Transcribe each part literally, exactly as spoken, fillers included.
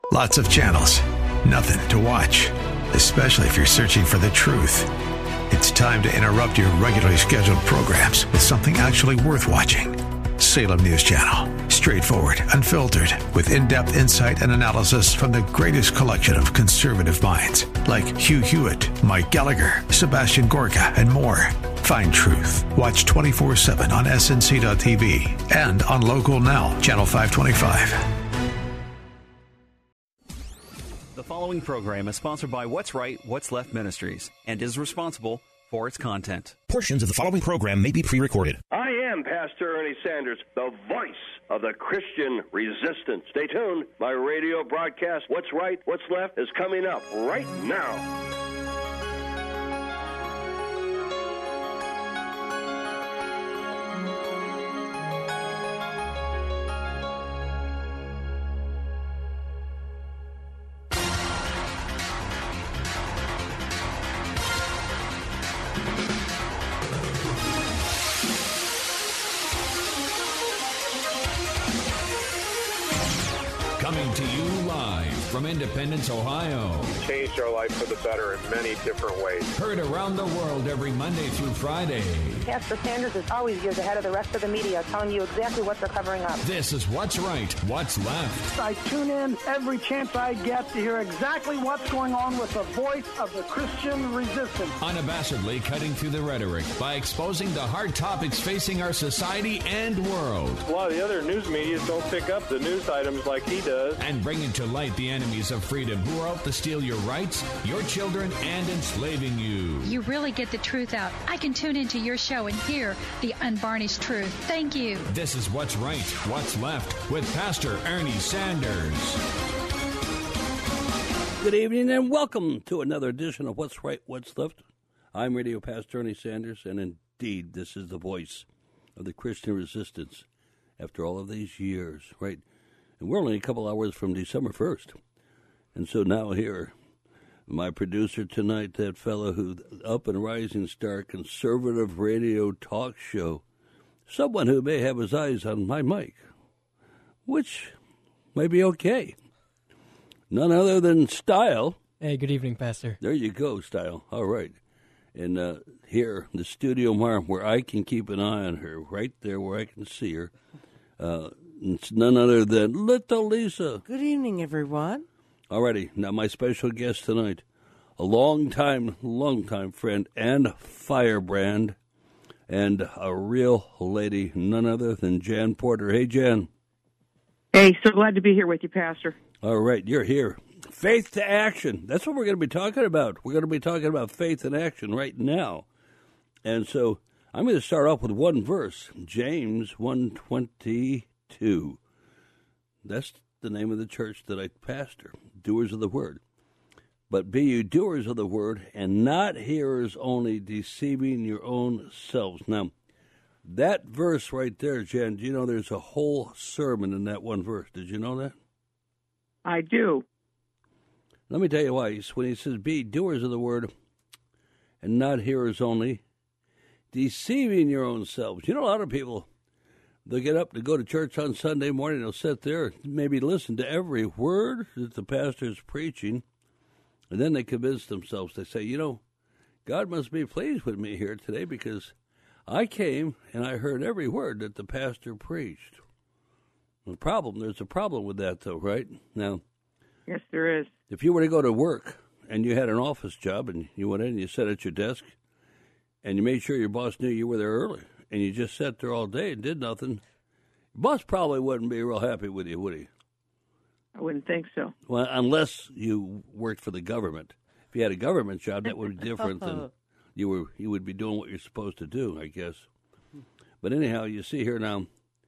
Lots of channels, nothing to watch, especially if you're searching for the truth. It's time to interrupt your regularly scheduled programs with something actually worth watching. Salem News Channel. Straightforward, unfiltered, with in-depth insight and analysis from the greatest collection of conservative minds like Hugh Hewitt, Mike Gallagher, Sebastian Gorka, and more. Find truth. Watch twenty-four seven on S N C dot T V and on Local Now, Channel five twenty-five. The following program is sponsored by What's Right, What's Left Ministries and is responsible for its content. Portions of the following program may be pre-recorded. I am Pastor Ernie Sanders, the voice of the Christian resistance. Stay tuned. My radio broadcast, What's Right, What's Left, is coming up right now. Coming to you live from Independence, Ohio. Changed our life for the better in many different ways. Heard around the world every Monday through Friday. Pastor Sanders is always years ahead of the rest of the media, telling you exactly what they're covering up. This is What's Right, What's Left. I tune in every chance I get to hear exactly what's going on with the voice of the Christian resistance. Unabashedly cutting through the rhetoric by exposing the hard topics facing our society and world. A lot of the other news media don't pick up the news items like he does. And bringing to light the enemies of freedom who are out to steal your rights, your children, and enslaving you. You really get the truth out. I can tune into your show and hear the unvarnished truth. Thank you. This is What's Right, What's Left with Pastor Ernie Sanders. Good evening and welcome to another edition of What's Right, What's Left. I'm Radio Pastor Ernie Sanders, and indeed, this is the voice of the Christian resistance after all of these years, right? And we're only a couple hours from December first. And so now here, my producer tonight, that fellow who up and rising star conservative radio talk show, someone who may have his eyes on my mic, which may be okay. None other than Style. Hey, good evening, Pastor. There you go, Style. All right. And uh, here, the studio mark where I can keep an eye on her, right there where I can see her. Uh, it's none other than Little Lisa. Good evening, everyone. Alrighty, now my special guest tonight, a long-time, long-time friend and firebrand, and a real lady, none other than Jan Porter. Hey, Jan. Hey, so glad to be here with you, Pastor. All right, you're here. Faith to action. That's what we're going to be talking about. We're going to be talking about faith in action right now. And so I'm going to start off with one verse, James one twenty-two. That's the name of the church that I pastor, doers of the word. But be you doers of the word and not hearers only, deceiving your own selves. Now, that verse right there, Jen, do you know there's a whole sermon in that one verse? Did you know that? I do. Let me tell you why. When he says, be doers of the word and not hearers only, deceiving your own selves. You know, a lot of people, they'll get up to go to church on Sunday morning, they'll sit there, maybe listen to every word that the pastor's preaching, and then they convince themselves, they say, you know, God must be pleased with me here today because I came and I heard every word that the pastor preached. The problem, there's a problem with that, though, right? Now, yes, there is. If you were to go to work and you had an office job and you went in and you sat at your desk and you made sure your boss knew you were there early and you just sat there all day and did nothing, your boss probably wouldn't be real happy with you, would he? I wouldn't think so. Well, unless you worked for the government. If you had a government job, that would be different than you were. You would be doing what you're supposed to do, I guess. But anyhow, you see here now,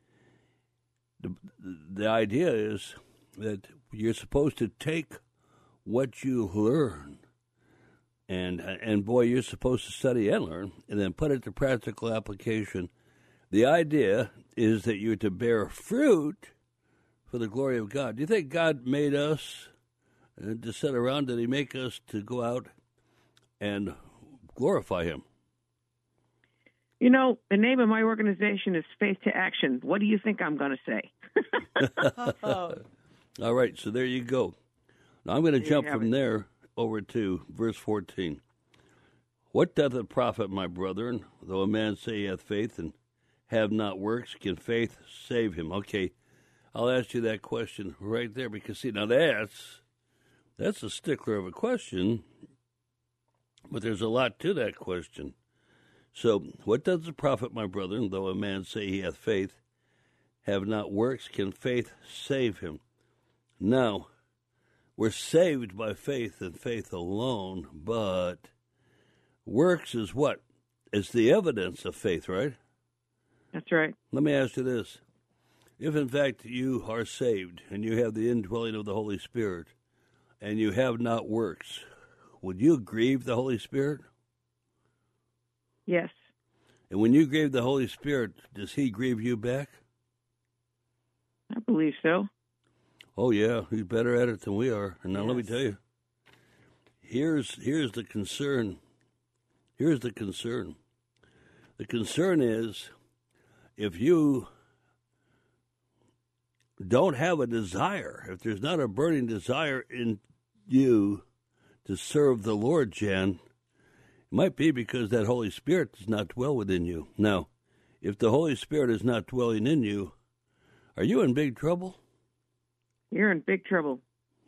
the, the idea is that you're supposed to take what you learn, and and boy, you're supposed to study and learn, and then put it to practical application. The idea is that you're to bear fruit for the glory of God. Do you think God made us uh, to sit around? Did he make us to go out and glorify him? You know, the name of my organization is Faith to Action. What do you think I'm going to say? All right, so there you go. Now I'm going to There you jump have from it. there over to verse fourteen. What doth it profit, my brethren, though a man say he hath faith and have not works? Can faith save him? Okay, I'll ask you that question right there because, see, now that's, that's a stickler of a question, but there's a lot to that question. So, what does it profit, my brethren, though a man say he hath faith, have not works? Can faith save him? Now, we're saved by faith and faith alone, but works is what? It's the evidence of faith, right? That's right. Let me ask you this. If, in fact, you are saved and you have the indwelling of the Holy Spirit and you have not works, would you grieve the Holy Spirit? Yes. And when you grieve the Holy Spirit, does he grieve you back? I believe so. Oh, yeah, he's better at it than we are. And now Yes. let me tell you, here's here's the concern. Here's the concern. The concern is if you don't have a desire, if there's not a burning desire in you to serve the Lord, Jan, it might be because that Holy Spirit does not dwell within you. Now, if the Holy Spirit is not dwelling in you, are you in big trouble? You're in big trouble.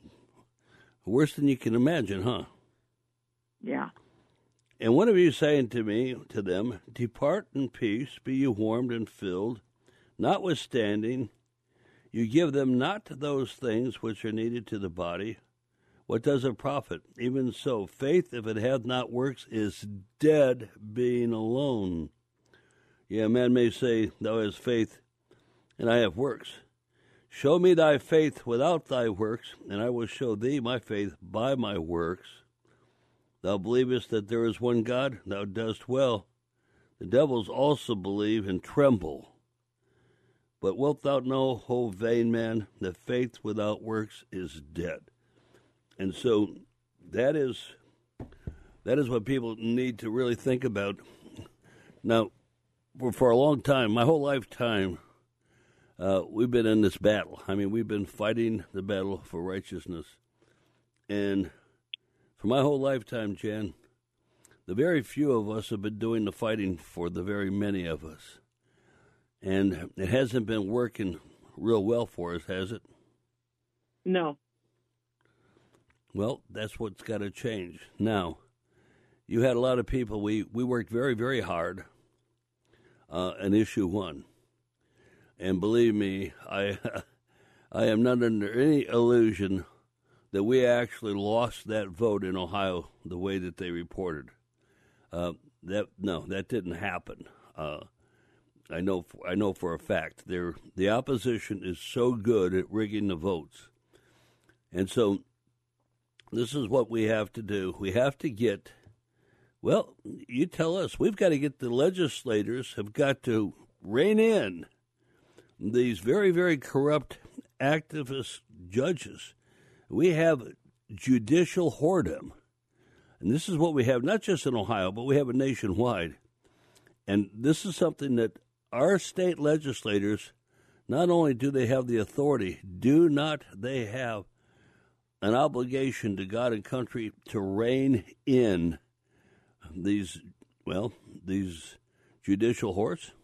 Worse than you can imagine, huh? Yeah. And one of you saying to me, to them, depart in peace, be you warmed and filled, notwithstanding, you give them not those things which are needed to the body. What does it profit? Even so, faith, if it hath not works, is dead being alone. Yeah, a man may say, thou hast faith, and I have works. Show me thy faith without thy works, and I will show thee my faith by my works. Thou believest that there is one God, thou dost well. The devils also believe and tremble. But wilt thou know, O vain man, that faith without works is dead? And so that is that is what people need to really think about. Now, for, for a long time, my whole lifetime, uh, we've been in this battle. I mean, we've been fighting the battle for righteousness. And for my whole lifetime, Jan, the very few of us have been doing the fighting for the very many of us. And it hasn't been working real well for us, has it? No. Well, that's what's got to change. Now, you had a lot of people, we, we worked very, very hard uh, on issue one. And believe me, I I am not under any illusion that we actually lost that vote in Ohio the way that they reported. Uh, that no, that didn't happen. Uh, I know I know for a fact. They're, the opposition is so good at rigging the votes. And so this is what we have to do. We have to get, well, you tell us, we've got to get the legislators have got to rein in these very, very corrupt activist judges. We have judicial whoredom. And this is what we have, not just in Ohio, but we have it nationwide. And this is something that our state legislators, not only do they have the authority, do not they have an obligation to God and country to rein in these, well, these judicial whores?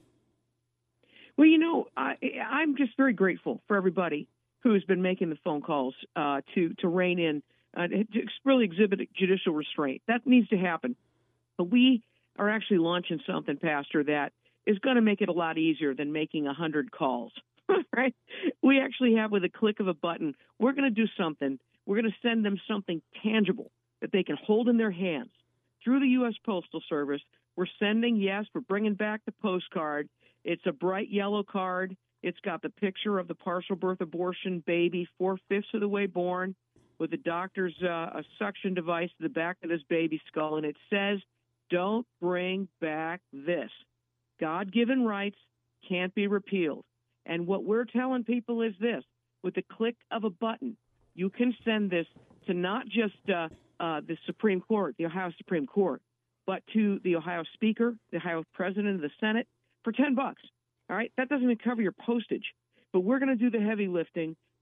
Well, you know, I, I'm just very grateful for everybody who's been making the phone calls uh, to, to rein in, uh, to really exhibit judicial restraint. That needs to happen. But we are actually launching something, Pastor, that is going to make it a lot easier than making one hundred calls, right? We actually have, with a click of a button, we're going to do something. We're going to send them something tangible that they can hold in their hands. Through the U S Postal Service, we're sending, yes, we're bringing back the postcard. It's a bright yellow card. It's got the picture of the partial birth abortion baby, four-fifths of the way born, with the doctor's uh, a suction device to the back of this baby's skull, and it says, don't bring back this. God-given rights can't be repealed. And what we're telling people is this. With the click of a button, you can send this to not just uh, uh, the Supreme Court, the Ohio Supreme Court, but to the Ohio Speaker, the Ohio President of the Senate, for ten bucks. All right? That doesn't even cover your postage. But we're going to do the heavy lifting.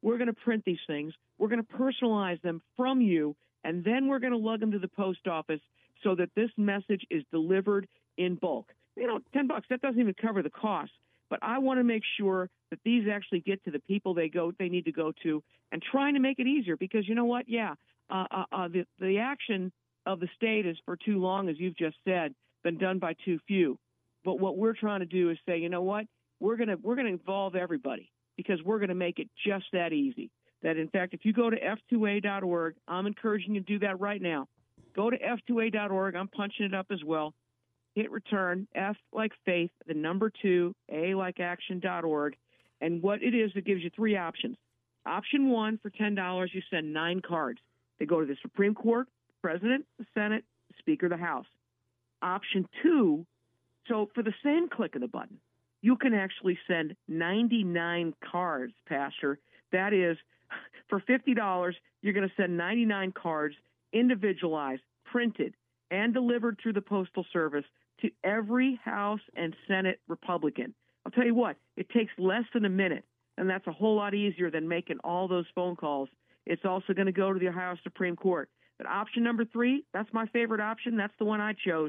we're going to print these things, we're going to personalize them from you, and then we're going to lug them to the post office so that this message is delivered in bulk. You know, ten bucks, that doesn't even cover the cost. But I want to make sure that these actually get to the people they go they need to go to, and trying to make it easier, because you know what? Yeah, uh, uh, uh, the, the action of the state is for too long, as you've just said, been done by too few. But what we're trying to do is say, you know what? We're going to we're going to involve everybody, because we're going to make it just that easy. That, in fact, if you go to F two A dot org, I'm encouraging you to do that right now. Go to F two A dot org. I'm punching it up as well. Hit return, F like faith, the number two, A like action dot org. And what it is, it gives you three options. Option one, for ten dollars, you send nine cards. They go to the Supreme Court, President, the Senate, Speaker of the House. Option two, so for the same click of the button, you can actually send ninety-nine cards, Pastor. That is, for fifty dollars, you're going to send ninety-nine cards, individualized, printed, and delivered through the Postal Service to every House and Senate Republican. I'll tell you what, it takes less than a minute, and that's a whole lot easier than making all those phone calls. It's also going to go to the Ohio Supreme Court. But option number three, that's my favorite option. That's the one I chose.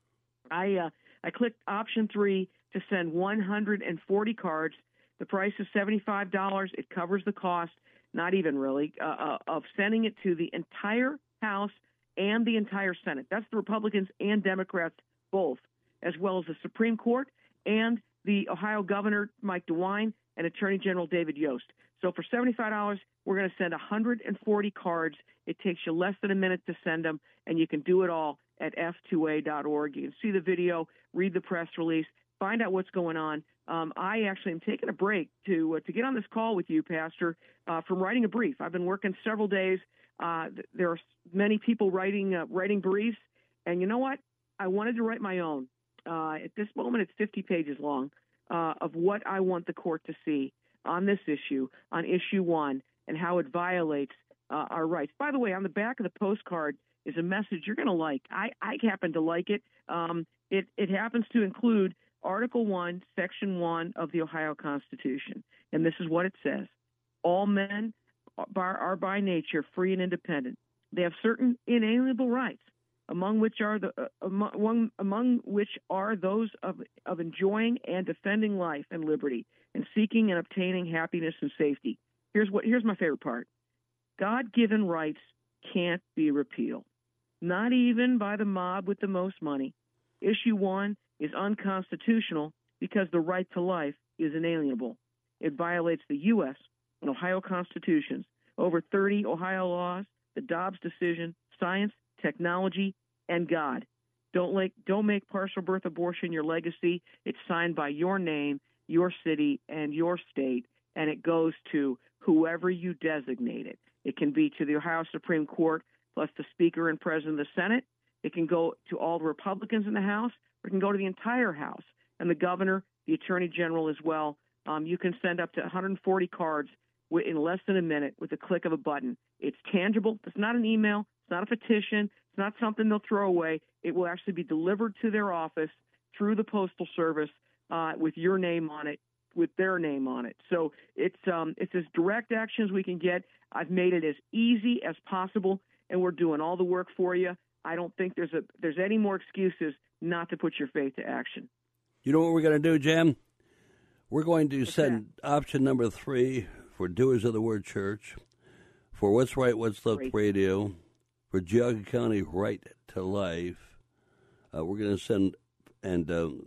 I uh, I clicked option three to send one hundred forty cards. The price is seventy-five dollars. It covers the cost, not even really, uh, uh, of sending it to the entire House and the entire Senate. That's the Republicans and Democrats both, as well as the Supreme Court and the Ohio Governor, Mike DeWine, and Attorney General David Yost. So for seventy-five dollars, we're going to send one hundred forty cards. It takes you less than a minute to send them, and you can do it all at F two A dot org. You can see the video, read the press release, find out what's going on. Um, I actually am taking a break to uh, to get on this call with you, Pastor, uh, from writing a brief. I've been working several days. Uh, th- there are many people writing uh, writing briefs, and you know what? I wanted to write my own. Uh, at this moment, it's fifty pages long uh, of what I want the court to see on this issue, on issue one, and how it violates uh, our rights. By the way, on the back of the postcard is a message you're going to like. I, I happen to like it. Um, it. It happens to include Article one, Section one of the Ohio Constitution, and this is what it says. All men are, are by nature free and independent. They have certain inalienable rights, among which are the uh, among, among which are those of of enjoying and defending life and liberty, and seeking and obtaining happiness and safety. Here's what here's my favorite part. God-given rights can't be repealed, not even by the mob with the most money. Issue one is unconstitutional because the right to life is inalienable. It violates the U S and Ohio constitutions, over thirty Ohio laws, the Dobbs decision, science, technology, and God. Don't like, don't make partial birth abortion your legacy. It's signed by your name, your city, and your state, and it goes to whoever you designate it. It can be to the Ohio Supreme Court plus the Speaker and President of the Senate. It can go to all the Republicans in the House, or it can go to the entire House and the Governor, the Attorney General as well. Um, you can send up to one hundred forty cards in less than a minute with a click of a button. It's tangible. It's not an email. It's not a petition. It's not something they'll throw away. It will actually be delivered to their office through the Postal Service uh, with your name on it, with their name on it. So it's um, it's as direct action as we can get. I've made it as easy as possible, and we're doing all the work for you. I don't think there's a there's any more excuses not to put your faith to action. You know what we're going to do, Jim? We're going to What's send that? option number three for Doers of the Word Church, for What's Right, What's Left Great. Radio, for Geauga County Right to Life. Uh, we're going to send, and um,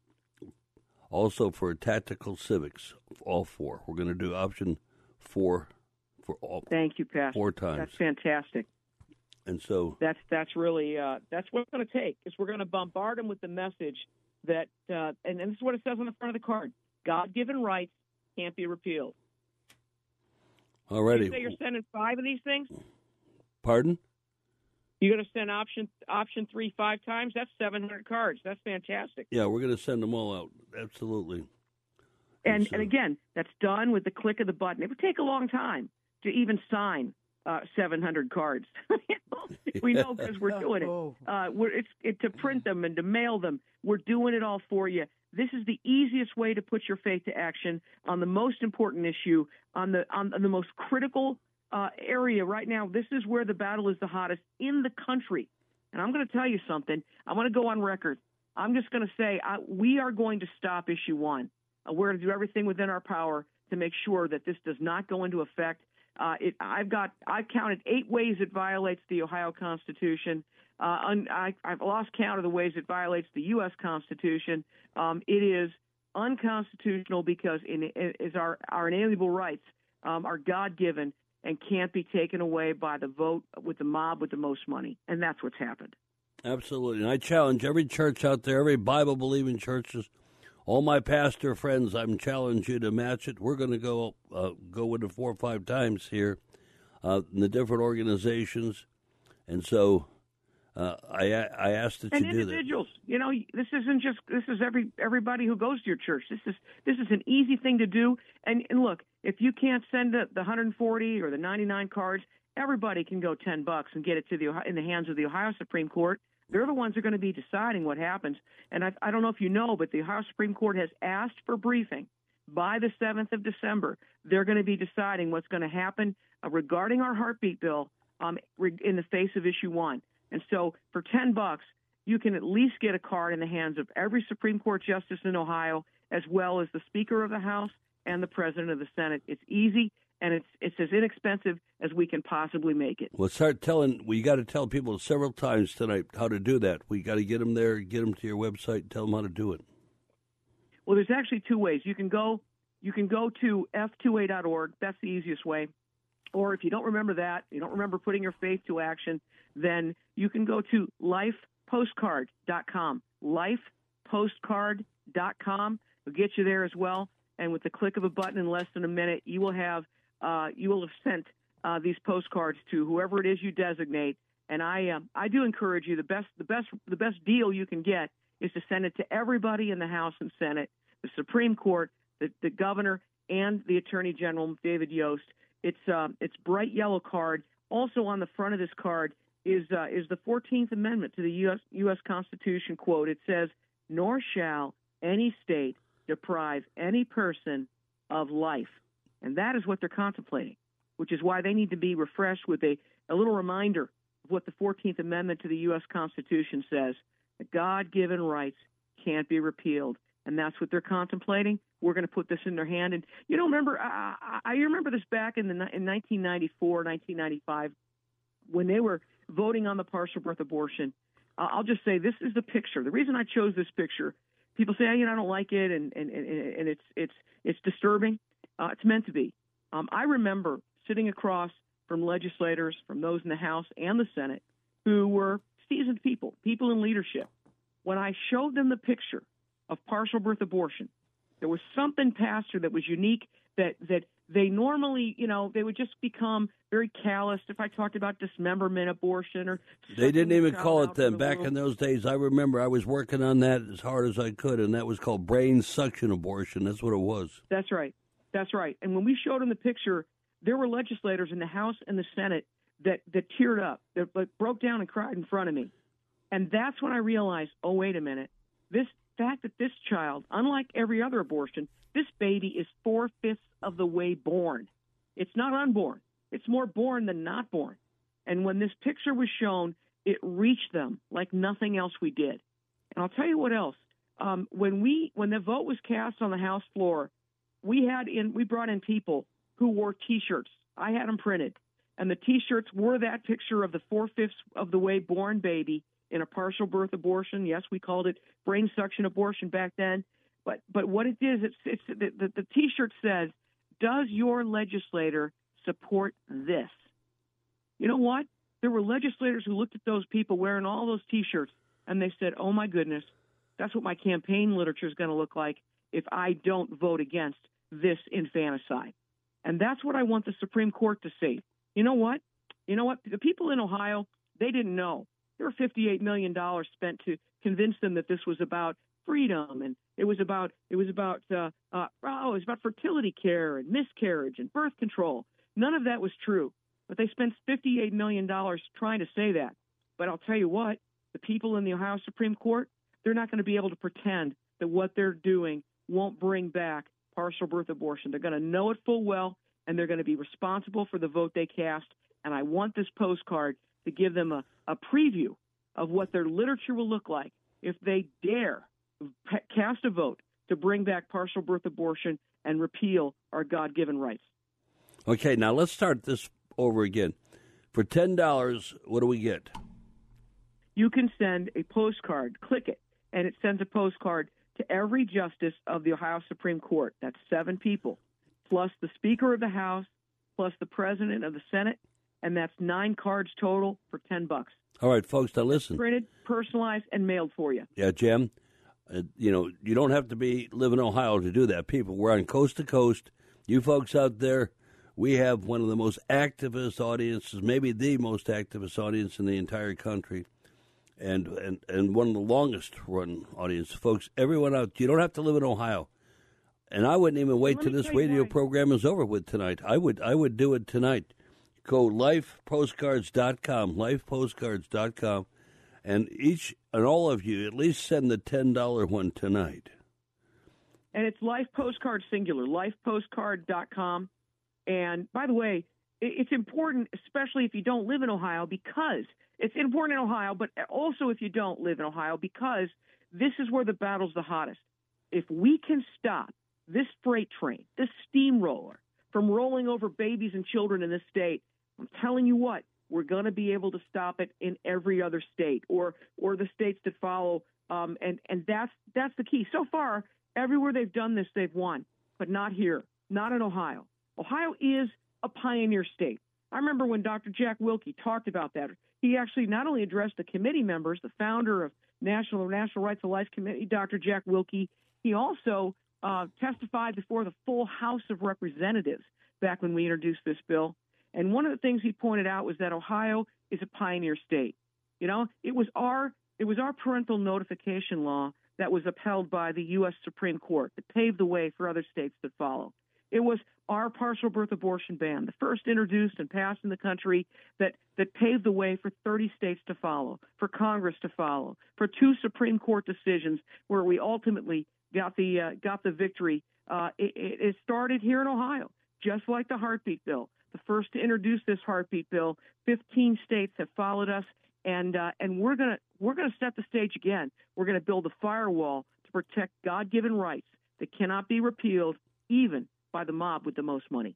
also for Tactical Civics, all four. We're going to do option four for all. Thank you, Pastor. Four times. That's fantastic. And so that's that's really uh, that's what it's going to take. Is we're going to bombard them with the message that, uh, and, and this is what it says on the front of the card: God-given rights can't be repealed. Alrighty. You say you're sending five of these things? Pardon? You're going to send option option three five times? That's seven hundred cards. That's fantastic. Yeah, we're going to send them all out. Absolutely. And and, so, and again, that's done with the click of the button. It would take a long time to even sign uh, seven hundred cards. We know because we're doing it. Uh, we're, it's it, to print them and to mail them. We're doing it all for you. This is the easiest way to put your faith to action on the most important issue, on the on the most critical uh, area right now. This is where the battle is the hottest in the country. And I'm going to tell you something. I want to go on record. I'm just going to say I, we are going to stop issue one. Uh, we're going to do everything within our power to make sure that this does not go into effect. Uh, it, I've got I've counted eight ways it violates the Ohio Constitution. Uh, un, I, I've lost count of the ways it violates the U S Constitution. Um, it is unconstitutional because in, it is our, our inalienable rights um, are God-given and can't be taken away by the vote with the mob with the most money. And that's what's happened. Absolutely. And I challenge every church out there, every Bible-believing churches, all my pastor friends, I'm challenging you to match it. We're going to go uh, go with it four or five times here uh, in the different organizations. And so uh, I I ask that and you do that. And individuals, you know, this isn't just, this is every everybody who goes to your church. This is this is an easy thing to do. And, and look, if you can't send the, the one hundred forty or the ninety-nine cards, everybody can go ten bucks and get it to the in the hands of the Ohio Supreme Court. They're the ones who are going to be deciding what happens. And I, I don't know if you know, but the Ohio Supreme Court has asked for briefing by the seventh of December. They're going to be deciding what's going to happen uh, regarding our heartbeat bill um, in the face of issue one. And so for ten bucks, you can at least get a card in the hands of every Supreme Court justice in Ohio, as well as the Speaker of the House and the President of the Senate. It's easy. And it's it's as inexpensive as we can possibly make it. Well, start telling. We got to tell people several times tonight how to do that. We got to get them there, get them to your website, and tell them how to do it. Well, there's actually two ways. You can go you can go to f two a dot org. That's the easiest way. Or if you don't remember that, you don't remember putting your faith to action, then you can go to life postcard dot com. life postcard dot com will get you there as well. And with the click of a button in less than a minute, you will have Uh, you will have sent uh, these postcards to whoever it is you designate, and I uh, I do encourage you. The best the best the best deal you can get is to send it to everybody in the House and Senate, the Supreme Court, the, the governor, and the Attorney General David Yost. It's uh, it's bright yellow card. Also on the front of this card is uh, is the fourteenth Amendment to the U S U S Constitution. Quote: It says, "Nor shall any state deprive any person of life." And that is what they're contemplating, which is why they need to be refreshed with a, a little reminder of what the fourteenth Amendment to the U S Constitution says. The God-given rights can't be repealed. And that's what they're contemplating. We're going to put this in their hand. And, you know, remember, I, I remember this back in, the, in nineteen ninety-four, nineteen ninety-five, when they were voting on the partial birth abortion. Uh, I'll just say this is the picture. The reason I chose this picture, people say, hey, you know, I don't like it, and, and, and, and it's, it's, it's disturbing. Uh, it's meant to be. Um, I remember sitting across from legislators, from those in the House and the Senate, who were seasoned people, people in leadership. When I showed them the picture of partial birth abortion, there was something, Pastor, that was unique that, that they normally, you know, they would just become very calloused if I talked about dismemberment abortion or they didn't even call it then. Back in those days, I remember I was working on that as hard as I could, and that was called brain suction abortion. That's what it was. That's right. That's right. And when we showed them the picture, there were legislators in the House and the Senate that, that teared up, that like, broke down and cried in front of me. And that's when I realized, oh, wait a minute. This fact that this child, unlike every other abortion, this baby is four-fifths of the way born. It's not unborn. It's more born than not born. And when this picture was shown, it reached them like nothing else we did. And I'll tell you what else. Um, when we when the vote was cast on the House floor, we had in we brought in people who wore T-shirts. I had them printed, and the T-shirts were that picture of the four-fifths of the way born baby in a partial birth abortion. Yes, we called it brain suction abortion back then. But but what it is, it's it's the, the, the T-shirt says, "Does your legislator support this?" You know what? There were legislators who looked at those people wearing all those T-shirts, and they said, "Oh my goodness, that's what my campaign literature is going to look like if I don't vote against this infanticide." And that's what I want the Supreme Court to see. You know what? You know what? The people in Ohio, they didn't know. There were fifty-eight million dollars spent to convince them that this was about freedom, and it was about it was about uh, uh, oh, it was about fertility care and miscarriage and birth control. None of that was true, but they spent fifty-eight million dollars trying to say that. But I'll tell you what, the people in the Ohio Supreme Court, they're not going to be able to pretend that what they're doing won't bring back partial birth abortion. They're going to know it full well, and they're going to be responsible for the vote they cast. And I want this postcard to give them a, a preview of what their literature will look like if they dare p- cast a vote to bring back partial birth abortion and repeal our God-given rights. Okay, now let's start this over again. For ten dollars, what do we get? You can send a postcard, click it, and it sends a postcard to every justice of the Ohio Supreme Court. That's seven people, plus the Speaker of the House, plus the President of the Senate, and that's nine cards total for ten bucks. All right, folks, now listen. Printed, personalized, and mailed for you. Yeah, Jim, uh, you know, you don't have to be live in Ohio to do that. People, we're on coast to coast. You folks out there, we have one of the most activist audiences, maybe the most activist audience in the entire country. And, and and one of the longest run audience, folks. Everyone out, you don't have to live in Ohio, and I wouldn't even wait till this radio program is over with tonight. I would I would do it tonight. Go life postcards dot com, life postcards dot com, and each and all of you at least send the ten dollar one tonight. And it's Life Postcard singular, life postcard dot com. And by the way, it's important, especially if you don't live in Ohio, because it's important in Ohio, but also if you don't live in Ohio, because this is where the battle's the hottest. If we can stop this freight train, this steamroller, from rolling over babies and children in this state, I'm telling you what, we're going to be able to stop it in every other state or or the states that follow. Um, and, and that's that's the key. So far, everywhere they've done this, they've won, but not here, not in Ohio. Ohio is a pioneer state. I remember when Doctor Jack Wilkie talked about that. He actually not only addressed the committee members, the founder of National National Rights of Life Committee, Doctor Jack Wilkie, he also uh, testified before the full House of Representatives back when we introduced this bill. And one of the things he pointed out was that Ohio is a pioneer state. You know, it was our it was our parental notification law that was upheld by the U S Supreme Court that paved the way for other states to follow. It was our partial birth abortion ban, the first introduced and passed in the country that, that paved the way for thirty states to follow, for Congress to follow, for two Supreme Court decisions where we ultimately got the uh, got the victory. Uh, it, it started here in Ohio, just like the heartbeat bill. The first to introduce this heartbeat bill, fifteen states have followed us, and uh, and we're gonna we're gonna set the stage again. We're gonna build a firewall to protect God-given rights that cannot be repealed, even by the mob with the most money.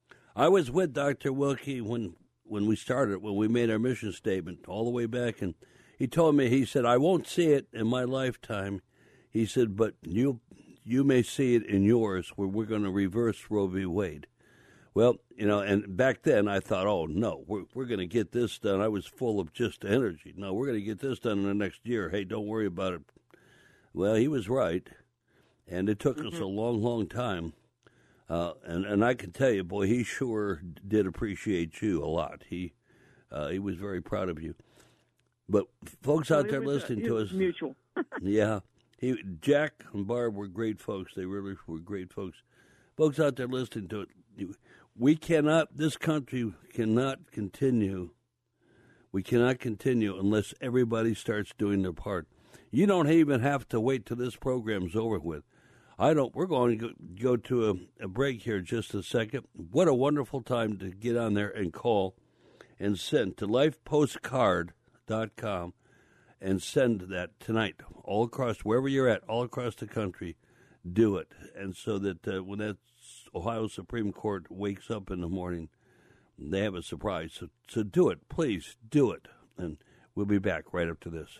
I was with Doctor Wilkie when when we started, when we made our mission statement all the way back, and he told me, he said, I won't see it in my lifetime. He said, but you you may see it in yours, where we're going to reverse Roe v. Wade. Well, you know, and back then I thought, oh, no, we're, we're going to get this done. I was full of just energy. No, we're going to get this done in the next year. Hey, don't worry about it. Well, he was right, and it took mm-hmm. us a long, long time. Uh, and, and I can tell you, boy, he sure did appreciate you a lot. He uh, he was very proud of you. But folks well, out there was, listening uh, to us, mutual. yeah, he Jack and Barb were great folks. They really were great folks. Folks out there listening to it, we cannot. This country cannot continue. We cannot continue unless everybody starts doing their part. You don't even have to wait till this program's over with. I don't. We're going to go, go to a, a break here in just a second. What a wonderful time to get on there and call and send to life postcard dot com and send that tonight all across, wherever you're at, all across the country. Do it. And so that uh, when that Ohio Supreme Court wakes up in the morning, they have a surprise. So, so do it. Please do it. And we'll be back right after this.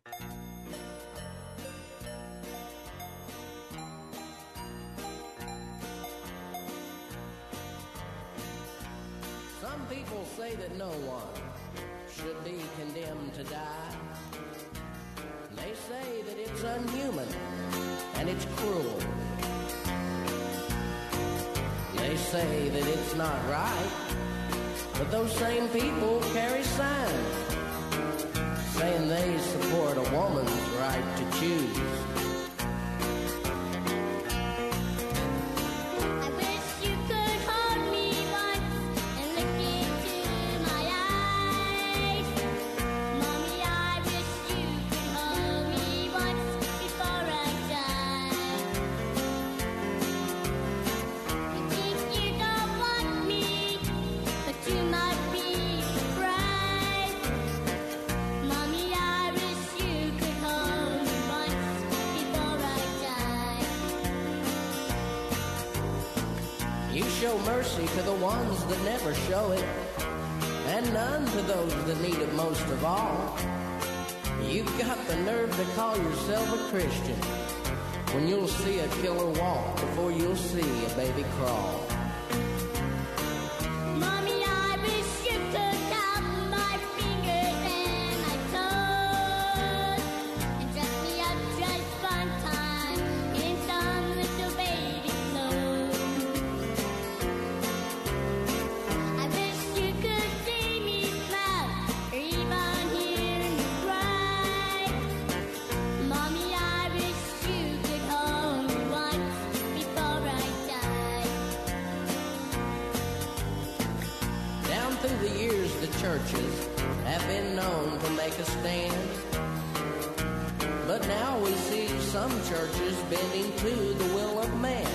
Some people say that no one should be condemned to die. They say that it's unhuman and it's cruel. They say that it's not right, but those same people carry signs saying they support a woman's right to choose. Mommy, I wish you could hold me once before I die. mercy to the ones that never show it, and none to those that need it most of all. You've got the nerve to call yourself a Christian when you'll see a killer walk before you'll see a baby crawl. Mommy, I wish you could count my fingers and my toes and dress me up just one time in some little baby clothes. I wish you could see me smile or even hear me cry. Mommy, I wish you could hold me once before I die. Down through the years, the churches have been known to make a stand. But now we see some churches bending to the will of man.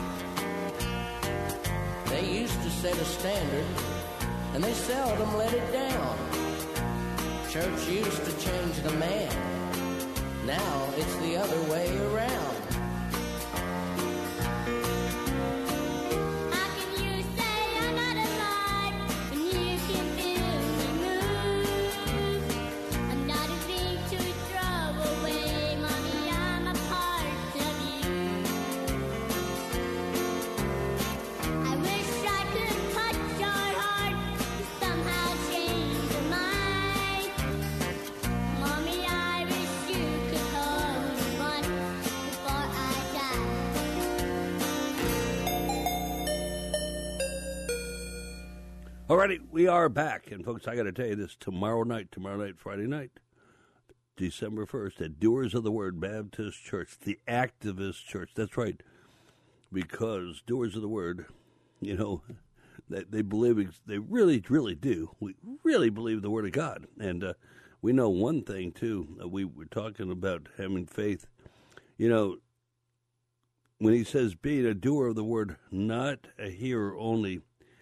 They used to set a standard, and they seldom let it down. Church used to change the man. Now it's the other way around. How can you say I'm not alive when you can feel me move? I'm not a thing to throw away, Mommy, I'm a part of you. I wish I could touch your heart and somehow change your mind. Mommy, I wish you could hold me once before I die. Alrighty, we are back. And folks, I got to tell you this, tomorrow night, tomorrow night, Friday night, December first, at Doers of the Word Baptist Church, the activist church. That's right, because Doers of the Word, you know, they, they believe, ex- they really, really do. We really believe the Word of God. And uh, we know one thing, too. Uh, we were talking about having faith. You know, when he says being a doer of the Word, not a hearer only,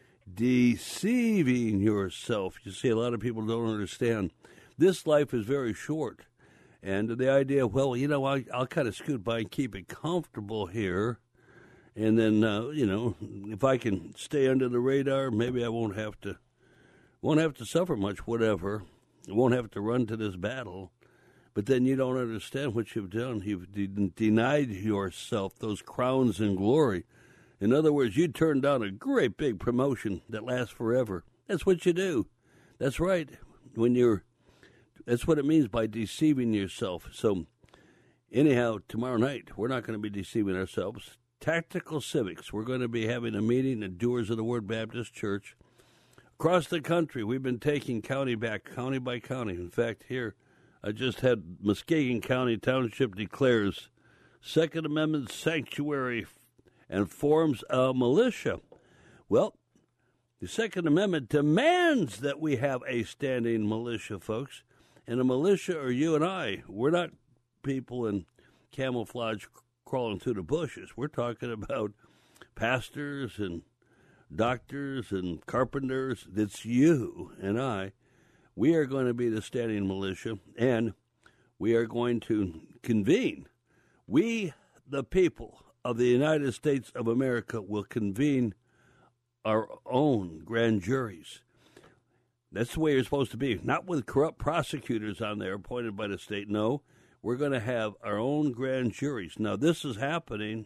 deceiving yourself. You see, a lot of people don't understand. This life is very short. And the idea, well, you know, I, I'll kind of scoot by and keep it comfortable here. And then, uh, you know, if I can stay under the radar, maybe I won't have to won't have to suffer much, whatever. I won't have to run to this battle. But then you don't understand what you've done. You've de- denied yourself those crowns and glory. In other words, you turned down a great big promotion that lasts forever. That's what you do. That's right. When you're, that's what it means by deceiving yourself. So, anyhow, tomorrow night, we're not going to be deceiving ourselves. Tactical Civics. We're going to be having a meeting at Doers of the Word Baptist Church. Across the country, we've been taking county back, county by county. In fact, here, I just had Muskegon County Township declares Second Amendment sanctuary and forms a militia. Well, the Second Amendment demands that we have a standing militia, folks. And a militia are you and I. We're not people in camouflage crawling through the bushes. We're talking about pastors and doctors and carpenters. It's you and I. We are going to be the standing militia, and we are going to convene. We, the people of the United States of America, will convene our own grand juries. That's the way you're supposed to be. Not with corrupt prosecutors on there appointed by the state. No, we're going to have our own grand juries. Now, this is happening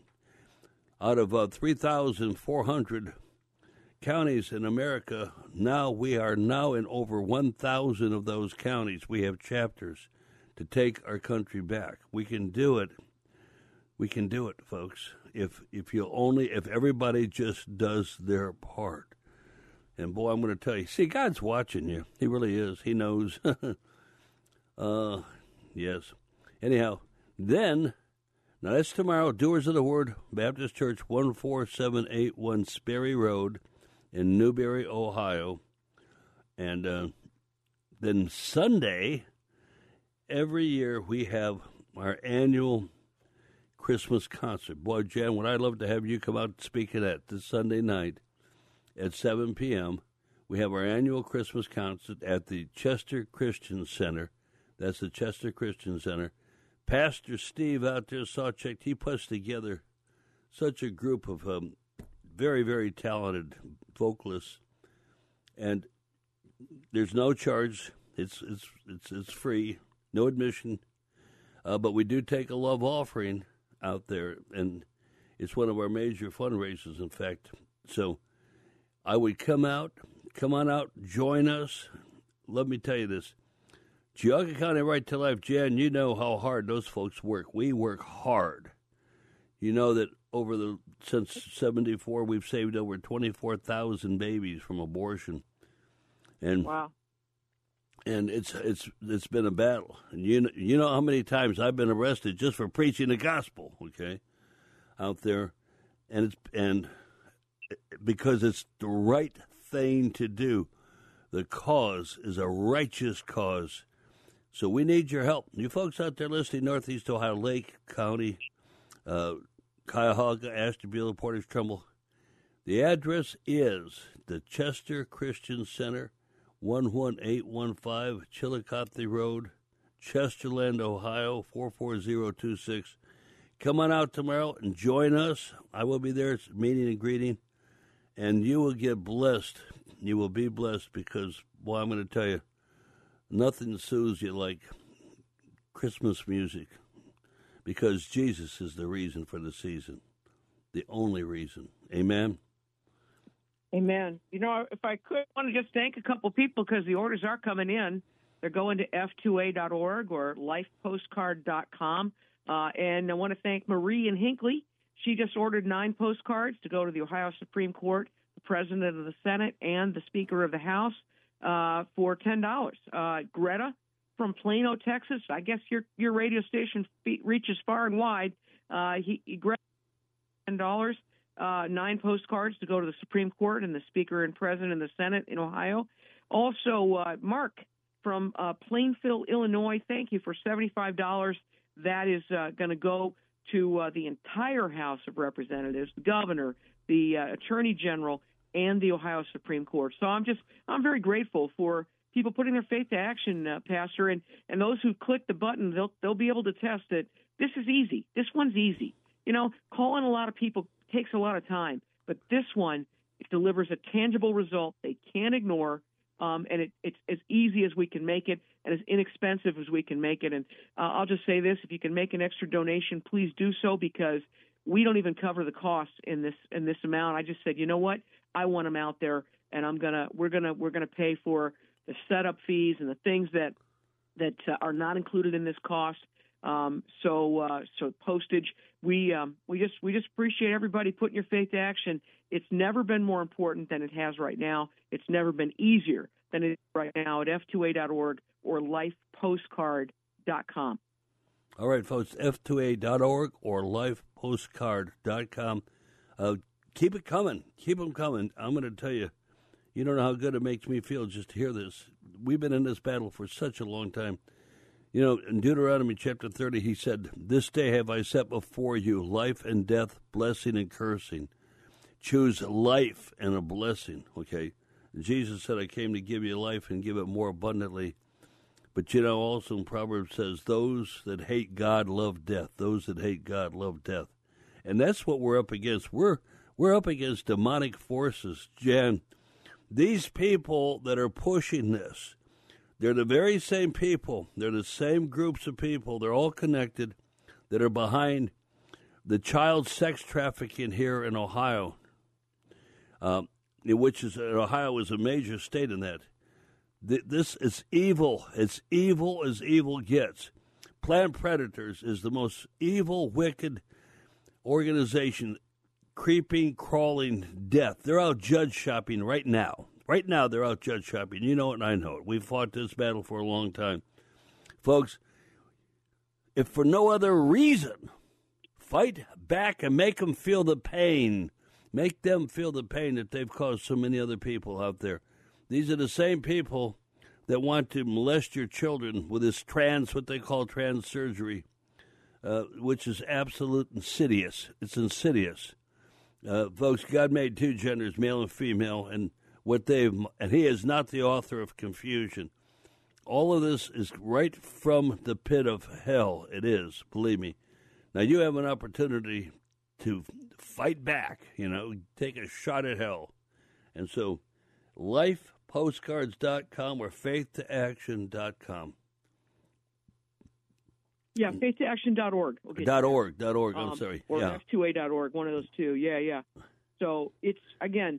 out of uh, three thousand four hundred counties in America. Now we are now in over one thousand of those counties. We have chapters to take our country back. We can do it. We can do it, folks. If if you only if everybody just does their part. And boy, I'm going to tell you. See, God's watching you. He really is. He knows. uh, yes. Anyhow, then. Now that's tomorrow. Doers of the Word Baptist Church, one four seven eight one Sperry Road in Newberry, Ohio. And uh, then Sunday, every year we have our annual Christmas concert. Boy, Jan, would I love to have you come out and speak at that this Sunday night at seven p.m. We have our annual Christmas concert at the Chester Christian Center. That's the Chester Christian Center. Pastor Steve out there, saw checked, he puts together such a group of um, very, very talented vocalists, and there's no charge. It's it's it's it's free, no admission, uh, but we do take a love offering out there, and it's one of our major fundraisers, in fact. So I would come out, come on out, join us. Let me tell you this. Geauga County Right to Life, Jan, you know how hard those folks work. We work hard. You know that over the since seventy-four, we've saved over twenty-four thousand babies from abortion. And wow. And it's it's it's been a battle. And you you know how many times I've been arrested just for preaching the gospel, okay, out there, and it's and because it's the right thing to do. The cause is a righteous cause. So we need your help. You folks out there listening, Northeast Ohio, Lake County, uh, Cuyahoga, Ashtabula, Portage, Trumbull. The address is the Chester Christian Center, one one eight one five Chillicothe Road, Chesterland, Ohio, four four zero two six. Come on out tomorrow and join us. I will be there. It's meeting and greeting. And you will get blessed. You will be blessed because, boy, I'm going to tell you, nothing soothes you like Christmas music, because Jesus is the reason for the season, the only reason. Amen? Amen. You know, if I could, I want to just thank a couple people because the orders are coming in. They're going to F two A dot org or life postcard dot com. Uh, and I want to thank Marie in Hinckley. She just ordered nine postcards to go to the Ohio Supreme Court, the President of the Senate, and the Speaker of the House uh, for ten dollars. Uh, Greta from Plano, Texas. I guess your your radio station reaches far and wide. Uh, he, he Greta, ten dollars, uh, nine postcards to go to the Supreme Court and the Speaker and President of the Senate in Ohio. Also, uh, Mark from uh, Plainfield, Illinois. Thank you for seventy-five dollars. That is uh, going to go to uh, the entire House of Representatives, the governor, the uh, attorney general, and the Ohio Supreme Court. So I'm just, I'm very grateful for people putting their faith to action, uh, Pastor, and, and those who click the button, they'll they'll be able to test that this is easy. This one's easy. You know, calling a lot of people takes a lot of time, but this one, it delivers a tangible result they can't ignore, um, and it, it's as easy as we can make it and as inexpensive as we can make it. And uh, I'll just say this, if you can make an extra donation, please do so, because we don't even cover the costs in this in this amount. I just said, you know what? I want them out there, and I'm gonna we're gonna we're gonna pay for the setup fees and the things that that uh, are not included in this cost. Um, so uh, so postage. We um, we just we just appreciate everybody putting your faith to action. It's never been more important than it has right now. It's never been easier than it is right now at F two A dot org or life postcard dot com. All right, folks, F two A dot org or life postcard dot com. Uh, keep it coming. Keep them coming. I'm going to tell you, you don't know how good it makes me feel just to hear this. We've been in this battle for such a long time. You know, in Deuteronomy chapter thirty, he said, "This day have I set before you life and death, blessing and cursing. Choose life and a blessing." Okay? Jesus said, "I came to give you life and give it more abundantly." But, you know, also in Proverbs says, those that hate God love death. Those that hate God love death. And that's what we're up against. We're we're up against demonic forces. Jan, these people that are pushing this, they're the very same people. They're the same groups of people. They're all connected that are behind the child sex trafficking here in Ohio, um, which is Ohio is a major state in that. This is evil. It's evil as evil gets. Planned Predators is the most evil, wicked organization, creeping, crawling death. They're out judge shopping right now. Right now, they're out judge shopping. You know it and I know it. We've fought this battle for a long time. Folks, if for no other reason, fight back and make them feel the pain. Make them feel the pain that they've caused so many other people out there. These are the same people that want to molest your children with this trans, what they call trans surgery, uh, which is absolute insidious. It's insidious. Uh, folks, God made two genders, male and female, and what they've, and he is not the author of confusion. All of this is right from the pit of hell. It is, believe me. Now, you have an opportunity to fight back, you know, take a shot at hell. And so, life postcards dot com or faith to action dot com. Yeah, faith to action dot org. Okay. Dot org, dot org, I'm um, sorry. Or yeah. F two A dot org, one of those two. Yeah, yeah. So it's, again,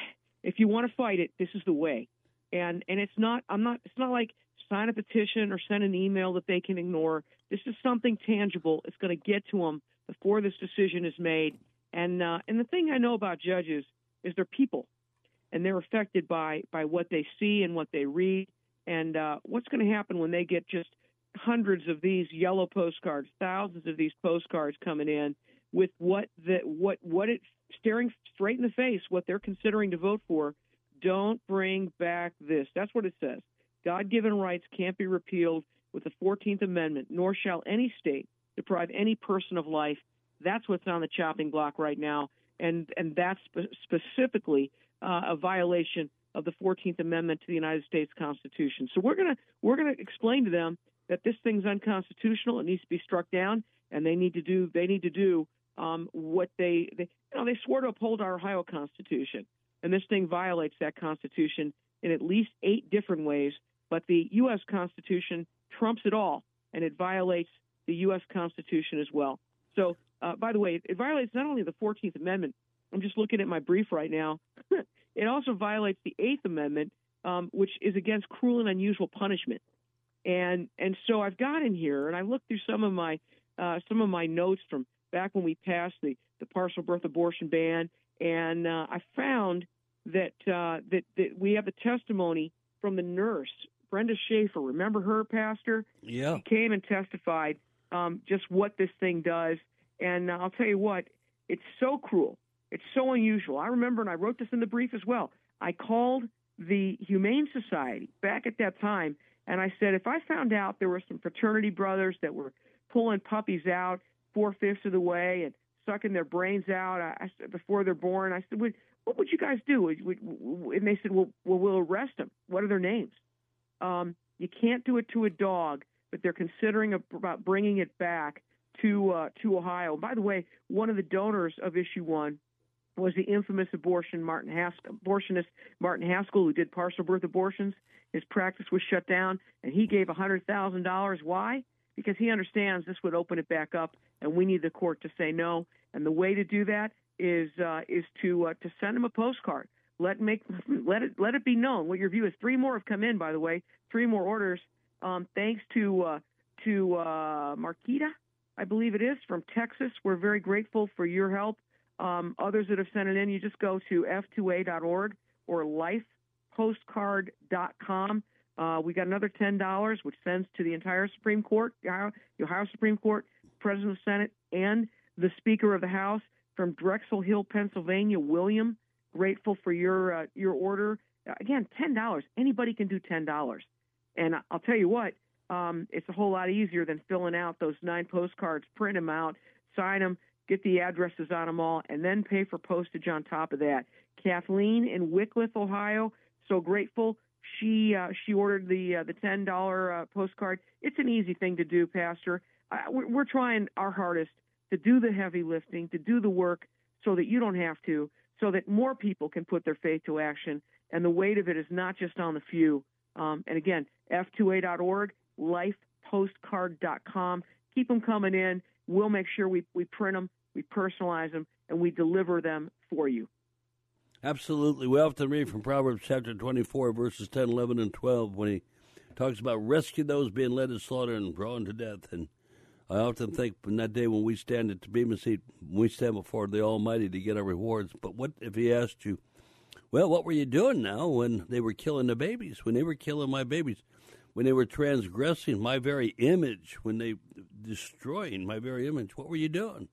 if you want to fight it, this is the way. And and it's not, I'm not, it's not like sign a petition or send an email that they can ignore. This is something tangible. It's going to get to them before this decision is made. And uh, and the thing I know about judges is they're people, and they're affected by, by what they see and what they read. And uh, what's going to happen when they get just hundreds of these yellow postcards, thousands of these postcards coming in with what the what what it staring straight in the face what they're considering to vote for. Don't bring back this. That's what it says. God-given rights can't be repealed with the fourteenth Amendment, nor shall any state deprive any person of life. That's what's on the chopping block right now, and and that's spe- specifically uh, a violation of the fourteenth Amendment to the United States Constitution. So we're gonna we're gonna explain to them that this thing's unconstitutional. It needs to be struck down, and they need to do they need to do um, what they, they you know they swore to uphold our Ohio Constitution, and this thing violates that Constitution in at least eight different ways. But the U S Constitution trumps it all, and it violates the U S Constitution as well. So, uh, by the way, it violates not only the fourteenth Amendment. I'm just looking at my brief right now. It also violates the eighth Amendment, um, which is against cruel and unusual punishment. And and so I've got in here, and I looked through some of my uh, some of my notes from back when we passed the, the partial birth abortion ban, and uh, I found that, uh, that that we have the testimony from the nurse, Brenda Schaefer. Remember her, Pastor? Yeah. She came and testified um, just what this thing does. And uh, I'll tell you what, it's so cruel. It's so unusual. I remember, and I wrote this in the brief as well, I called the Humane Society back at that time, and I said, if I found out there were some fraternity brothers that were pulling puppies out four-fifths of the way and sucking their brains out I, I said, before they're born, I said, what, what would you guys do? Would, would, and they said, well, well, we'll arrest them. What are their names? Um, you can't do it to a dog, but they're considering about bringing it back to uh, to Ohio. By the way, one of the donors of Issue One was the infamous abortion Martin Haskell, abortionist Martin Haskell, who did partial birth abortions. His practice was shut down, and he gave one hundred thousand dollars. Why? Because he understands this would open it back up, and we need the court to say no. And the way to do that is uh, is to uh, to send him a postcard. Let make let it let it be known what your view is. Three more have come in, by the way. Three more orders. Um, thanks to uh, to uh, Marquita, I believe it is, from Texas. We're very grateful for your help. Um, others that have sent it in, you just go to F two A dot org or life postcard dot com. Uh, we got another ten dollars, which sends to the entire Supreme Court, the Ohio, the Ohio Supreme Court, President of the Senate, and the Speaker of the House from Drexel Hill, Pennsylvania, William. Grateful for your uh, your order. Uh, again, ten dollars. Anybody can do ten dollars. And I'll tell you what, um, it's a whole lot easier than filling out those nine postcards, print them out, sign them, get the addresses on them all, and then pay for postage on top of that. Kathleen in Wickliffe, Ohio, so grateful. She uh, she ordered the uh, the ten dollar uh, postcard. It's an easy thing to do, Pastor. Uh, we're, we're trying our hardest to do the heavy lifting, to do the work so that you don't have to, so that more people can put their faith to action. And the weight of it is not just on the few. Um, and again, F two A dot org, life postcard dot com. Keep them coming in. We'll make sure we, we print them, we personalize them, and we deliver them for you. Absolutely. We often read from Proverbs chapter twenty-four, verses ten, eleven, and twelve, when he talks about rescue those being led to slaughter and drawn to death. And I often think from that day when we stand at the Bema seat, when we stand before the Almighty to get our rewards. But what if he asked you, well, what were you doing now when they were killing the babies, when they were killing my babies, when they were transgressing my very image, when they destroying my very image? What were you doing?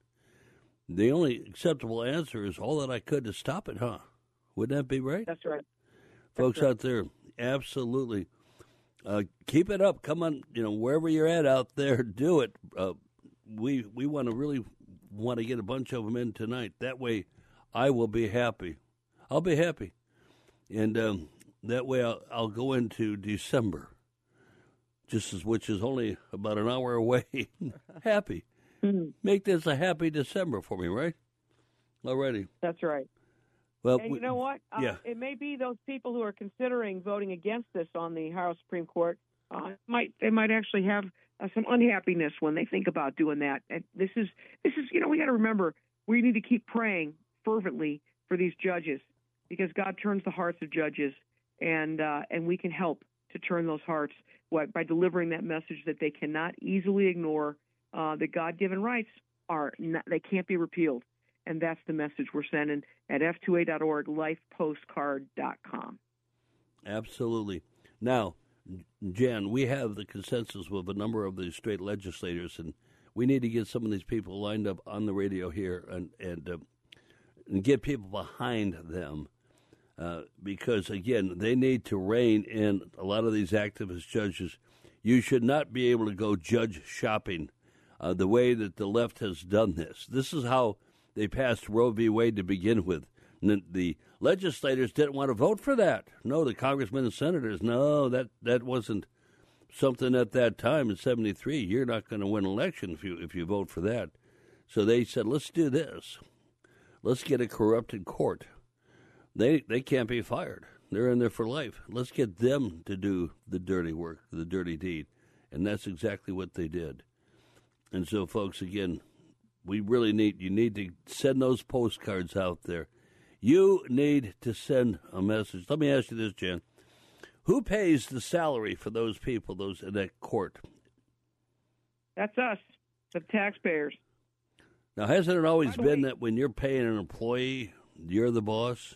The only acceptable answer is all that I could to stop it, huh? Wouldn't that be right? That's right. Folks That's right. out there, absolutely. Uh, keep it up. Come on, you know, wherever you're at out there, do it. Uh, we we want to really want to get a bunch of them in tonight. That way, I will be happy. I'll be happy, and um, that way I'll, I'll go into December, just as which is only about an hour away. Happy. Mm-hmm. Make this a happy December for me, right? Already. That's right. Well, and we, you know what? Uh, yeah. It may be those people who are considering voting against this on the Ohio Supreme Court uh, might they might actually have uh, some unhappiness when they think about doing that. And this is this is you know we got to remember we need to keep praying fervently for these judges because God turns the hearts of judges, and uh, and we can help to turn those hearts what, by delivering that message that they cannot easily ignore uh, the God-given rights are not, they can't be repealed. And that's the message we're sending at F two A dot org, life postcard dot com. Absolutely. Now, Jan, we have the consensus with a number of the state legislators, and we need to get some of these people lined up on the radio here and and, uh, and get people behind them. Uh, because, again, they need to rein in a lot of these activist judges. You should not be able to go judge shopping uh, the way that the left has done this. This is how they passed Roe v. Wade to begin with. And the legislators didn't want to vote for that. No, the congressmen and senators, no, that, that wasn't something at that time in seventy-three. You're not going to win an election if you, if you vote for that. So they said, let's do this. Let's get a corrupted court. They they can't be fired. They're in there for life. Let's get them to do the dirty work, the dirty deed. And that's exactly what they did. And so, folks, again, we really need, you need to send those postcards out there. You need to send a message. Let me ask you this, Jan. Who pays the salary for those people, those in that court? That's us, the taxpayers. Now, hasn't it always By the been way, that when you're paying an employee, you're the boss?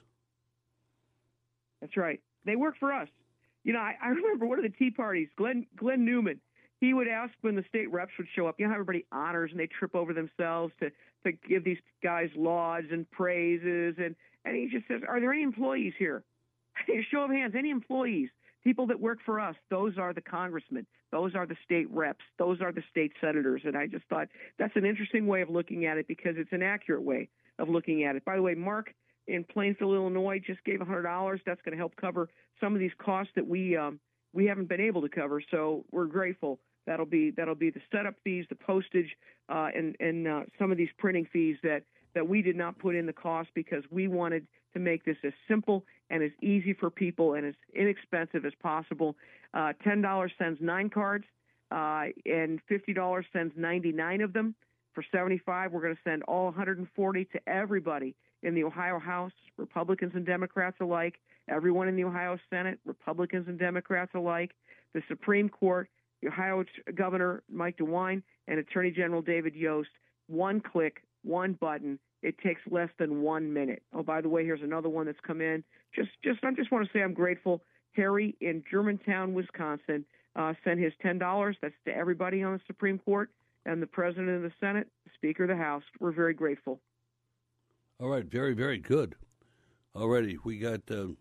That's right. They work for us. You know, I, I remember one of the Tea Parties, Glenn Glenn Newman, he would ask when the state reps would show up, you know how everybody honors and they trip over themselves to, to give these guys lauds and praises, and, and he just says, are there any employees here? Show of hands, any employees, people that work for us, those are the congressmen, those are the state reps, those are the state senators, and I just thought that's an interesting way of looking at it because it's an accurate way of looking at it. By the way, Mark in Plainfield, Illinois, just gave one hundred dollars. That's going to help cover some of these costs that we um, we haven't been able to cover. So we're grateful. That'll be that'll be the setup fees, the postage, uh, and and uh, some of these printing fees that, that we did not put in the cost because we wanted to make this as simple and as easy for people and as inexpensive as possible. Uh, ten dollars sends nine cards, uh, and fifty dollars sends ninety-nine of them. For seventy-five dollars, we're going to send all one hundred forty to everybody in the Ohio House, Republicans and Democrats alike, everyone in the Ohio Senate, Republicans and Democrats alike, the Supreme Court, the Ohio Governor Mike DeWine, and Attorney General David Yost. One click, one button. It takes less than one minute. Oh, by the way, here's another one that's come in. Just, just, I just want to say I'm grateful. Harry in Germantown, Wisconsin, uh, sent his ten dollars. That's to everybody on the Supreme Court and the President of the Senate, the Speaker of the House. We're very grateful. All right, very, very good. Alrighty, we got, um,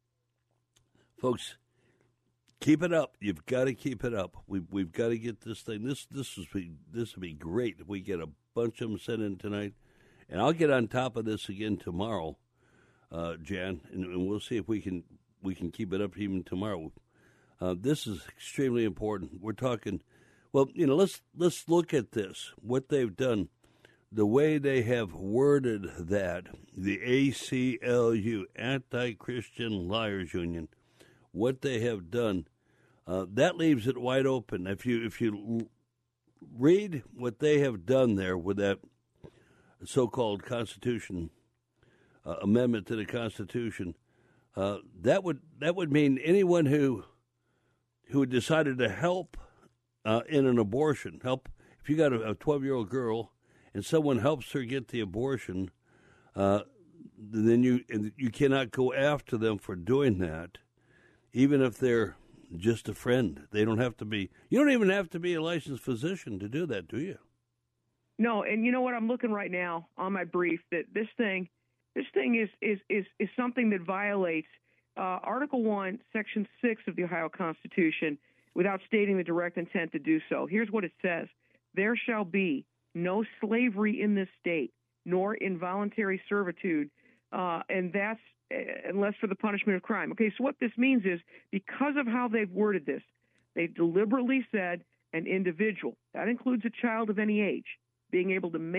folks, keep it up. You've got to keep it up. We've, we've got to get this thing. This this would be, this would be great if we get a bunch of them sent in tonight. And I'll get on top of this again tomorrow, uh, Jan, and, and we'll see if we can we can keep it up even tomorrow. Uh, this is extremely important. We're talking, well, you know, let's let's look at this, what they've done. The way they have worded that, the A C L U, Anti-Christian Liars Union, what they have done, uh, that leaves it wide open. If you if you read what they have done there with that so-called Constitution uh, amendment to the Constitution, uh, that would that would mean anyone who who decided to help uh, in an abortion, help if you got a twelve-year-old girl and someone helps her get the abortion, uh, then you you cannot go after them for doing that, even if they're just a friend. They don't have to be. You don't even have to be a licensed physician to do that, do you? No, and you know what? I'm looking right now on my brief that this thing, this thing is is is, is something that violates uh, Article One, Section Six of the Ohio Constitution, without stating the direct intent to do so. Here's what it says: there shall be no slavery in this state, nor involuntary servitude, uh, and that's uh, unless for the punishment of crime. Okay, so what this means is because of how they've worded this, they've deliberately said an individual, that includes a child of any age, being able to make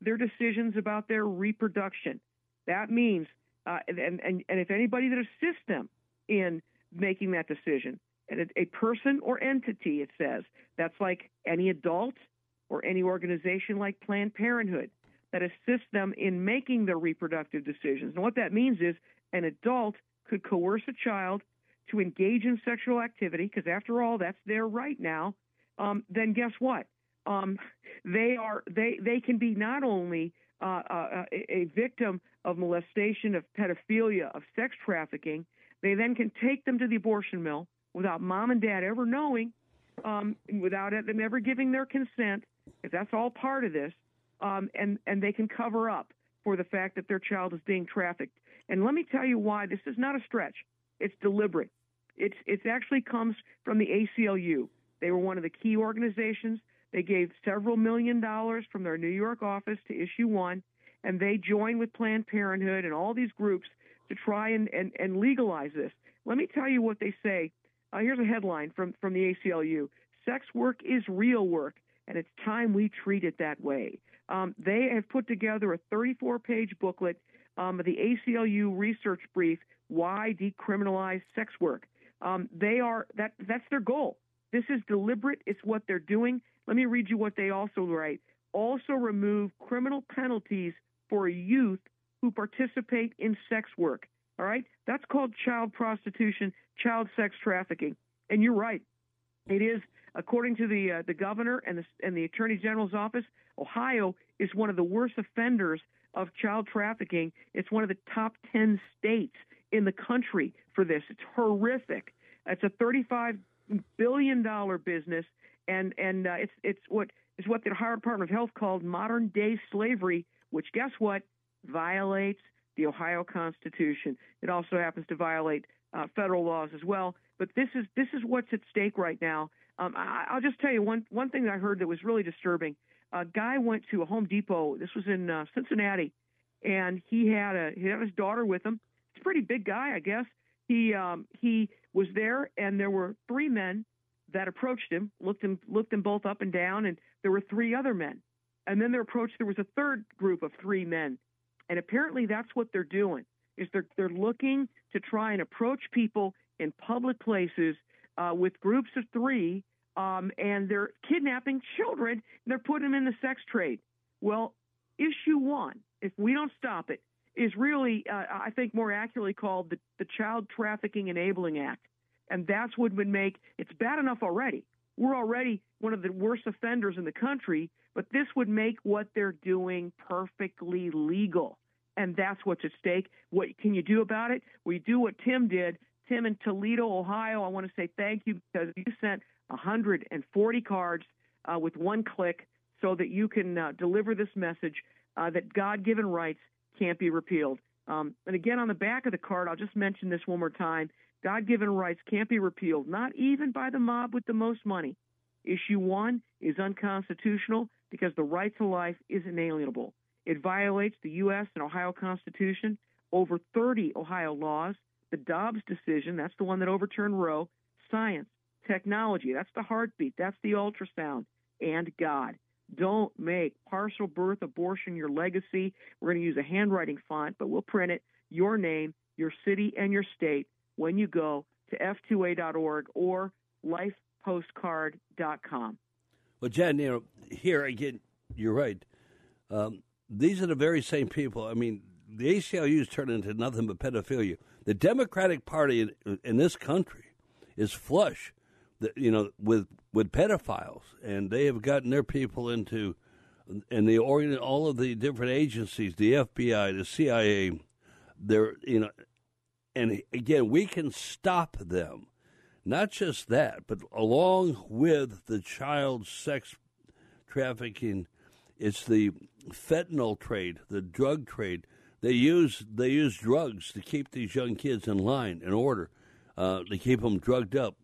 their decisions about their reproduction. That means, uh, and, and, and if anybody that assists them in making that decision, and a, a person or entity, it says, that's like any adult or any organization like Planned Parenthood that assists them in making their reproductive decisions. And what that means is an adult could coerce a child to engage in sexual activity, because after all, that's their right now. Um, then guess what? Um, they are they they can be not only uh, uh, a, a victim of molestation, of pedophilia, of sex trafficking. They then can take them to the abortion mill without mom and dad ever knowing, um, without them ever giving their consent, if that's all part of this, um, and and they can cover up for the fact that their child is being trafficked. And let me tell you why this is not a stretch. It's deliberate. It's it's actually comes from the A C L U. They were one of the key organizations. They gave several million dollars from their New York office to Issue One, and they joined with Planned Parenthood and all these groups to try and, and, and legalize this. Let me tell you what they say. Uh, here's a headline from, from the A C L U. Sex work is real work, and it's time we treat it that way. Um, they have put together a thirty-four page booklet, um, the A C L U research brief, Why Decriminalize Sex Work. Um, they are that that's their goal. This is deliberate. It's what they're doing. Let me read you what they also write. Also remove criminal penalties for youth who participate in sex work. All right? That's called child prostitution, child sex trafficking. And you're right. It is, according to the uh, the governor and the, and the Attorney General's office, Ohio is one of the worst offenders of child trafficking. It's one of the top ten states in the country for this. It's horrific. It's a thirty-five billion dollars business, and and uh, it's it's what is what the Ohio Department of Health called modern day slavery, which guess what violates the Ohio Constitution. It also happens to violate uh, federal laws as well. But this is this is what's at stake right now. Um, I, I'll just tell you one one thing that I heard that was really disturbing. A guy went to a Home Depot. This was in uh, Cincinnati, and he had a he had his daughter with him. He's a pretty big guy, I guess. He um, he was there, and there were three men that approached him, looked him looked them both up and down, and there were three other men. And then they approached. There was a third group of three men, and apparently that's what they're doing. Is they're they're looking to try and approach people in public places uh, with groups of three, um, and they're kidnapping children. And they're putting them in the sex trade. Well, issue one, if we don't stop it, is really, uh, I think, more accurately called the, the Child Trafficking Enabling Act. And that's what would make, it's bad enough already. We're already one of the worst offenders in the country, but this would make what they're doing perfectly legal. And that's what's at stake. What can you do about it? Well, you do what Tim did. Tim in Toledo, Ohio, I want to say thank you because you sent one hundred forty cards uh, with one click so that you can uh, deliver this message uh, that God-given rights can't be repealed. Um, and again, on the back of the card, I'll just mention this one more time. God-given rights can't be repealed, not even by the mob with the most money. Issue one is unconstitutional because the right to life is inalienable. It violates the U S and Ohio Constitution, over thirty Ohio laws, the Dobbs decision, that's the one that overturned Roe, science, technology, that's the heartbeat, that's the ultrasound, and God. Don't make partial birth abortion your legacy. We're going to use a handwriting font, but we'll print it, your name, your city, and your state when you go to F two A dot org or life postcard dot com. Well, Jan, you know, here again, you're right. Um, these are the very same people. I mean, the A C L U's turned into nothing but pedophilia. The Democratic Party in, in this country is flush, you know, with with pedophiles, and they have gotten their people into, and the all of the different agencies, the F B I, the C I A, they're you know, and again, we can stop them. Not just that, but along with the child sex trafficking, it's the fentanyl trade, the drug trade. They use they use drugs to keep these young kids in line, in order, uh, to keep them drugged up.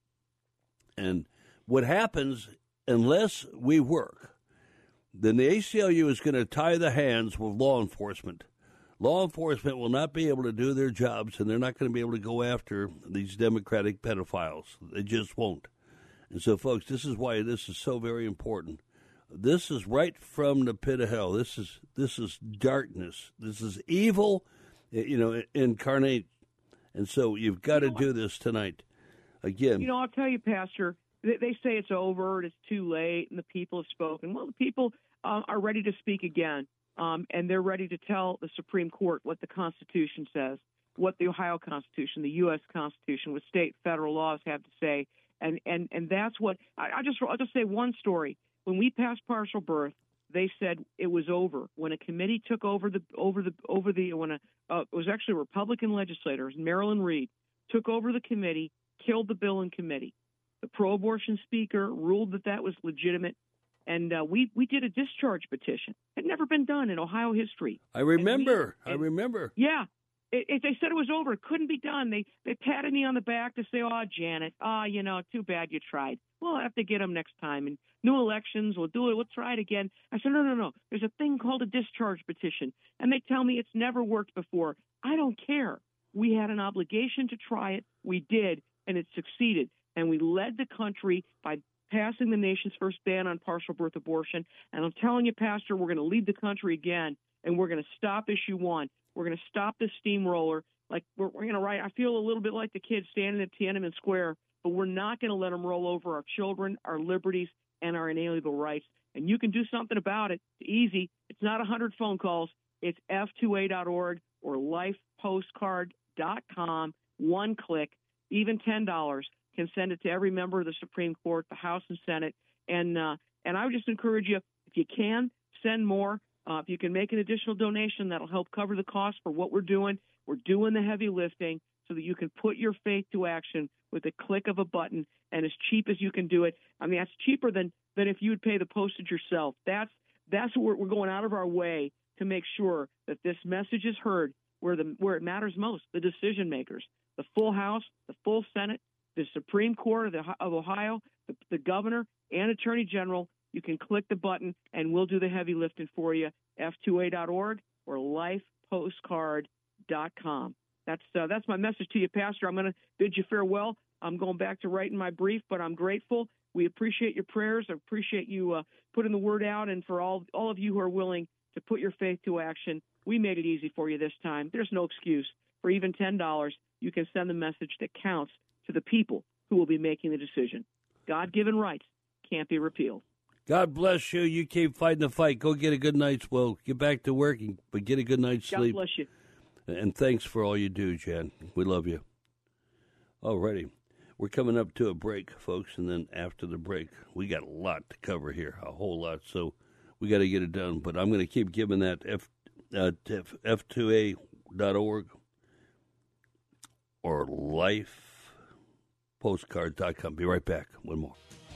And what happens, unless we work, then the A C L U is going to tie the hands with law enforcement. Law enforcement will not be able to do their jobs, and they're not going to be able to go after these Democratic pedophiles. They just won't. And so, folks, this is why this is so very important. This is right from the pit of hell. This is this is darkness. This is evil, you know, incarnate. And so you've got to do this tonight. Again. You know, I'll tell you, Pastor, they, they say it's over and it's too late and the people have spoken. Well, the people uh, are ready to speak again, um, and they're ready to tell the Supreme Court what the Constitution says, what the Ohio Constitution, the U S Constitution, what state, federal laws have to say. And and, and that's what I, I just I'll just say one story. When we passed partial birth, they said it was over. When a committee took over the over the over the when a uh, it was actually Republican legislators, Marilyn Reed, took over the committee, killed the bill in committee. The pro-abortion speaker ruled that that was legitimate, and uh, we we did a discharge petition. It had never been done in Ohio history. I remember. We, I remember. Yeah. It, it, they said it was over. It couldn't be done. They they patted me on the back to say, "Oh, Janet, oh, you know, too bad you tried. We'll have to get them next time. And new elections, we'll do it. We'll try it again." I said, "No, no, no. There's a thing called a discharge petition." And they tell me it's never worked before. I don't care. We had an obligation to try it. We did, and it succeeded. And we led the country by passing the nation's first ban on partial birth abortion. And I'm telling you, Pastor, we're going to lead the country again, and we're going to stop issue one. We're going to stop this steamroller. Like we're, we're going to write. I feel a little bit like the kids standing at Tiananmen Square, but we're not going to let them roll over our children, our liberties, and our inalienable rights. And you can do something about it. It's easy. It's not one hundred phone calls. It's F two A dot org or life postcard dot com. One click, even ten dollars, can send it to every member of the Supreme Court, the House and Senate. And uh, and I would just encourage you, if you can, send more. Uh, if you can make an additional donation, that'll help cover the cost for what we're doing. We're doing the heavy lifting so that you can put your faith to action with a click of a button, and as cheap as you can do it. I mean, that's cheaper than, than if you would pay the postage yourself. That's that's what we're, we're going out of our way to make sure that this message is heard where the where it matters most, the decision makers, the full House, the full Senate, the Supreme Court of, the, of Ohio, the, the governor, and Attorney General. You can click the button, and we'll do the heavy lifting for you, F two A dot org or life postcard dot com. That's uh, that's my message to you, Pastor. I'm going to bid you farewell. I'm going back to writing my brief, but I'm grateful. We appreciate your prayers. I appreciate you uh, putting the word out, and for all all of you who are willing to put your faith to action. We made it easy for you this time. There's no excuse. For even ten dollars, you can send the message that counts to the people who will be making the decision. God-given rights can't be repealed. God bless you. You keep fighting the fight. Go get a good night's, well, get back to work, but get a good night's sleep. God bless you. And thanks for all you do, Jan. We love you. Alrighty. We're coming up to a break, folks, and then after the break, we got a lot to cover here, a whole lot, so we got to get it done. But I'm going to keep giving that F, uh, F two A dot org or life postcard dot com. Be right back. One more.